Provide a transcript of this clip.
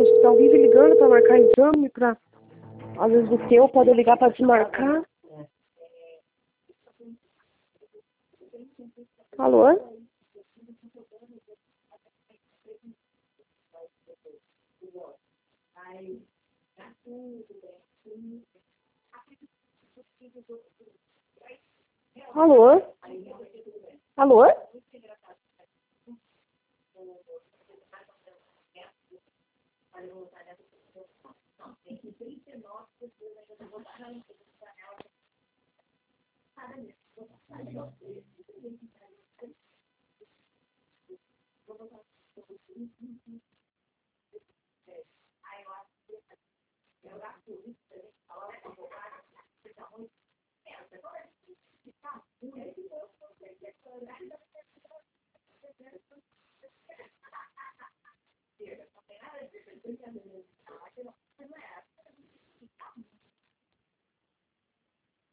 o hospital vive ligando para marcar exame, para às vezes o teu pode ligar para desmarcar. Alô? Alô? Alô?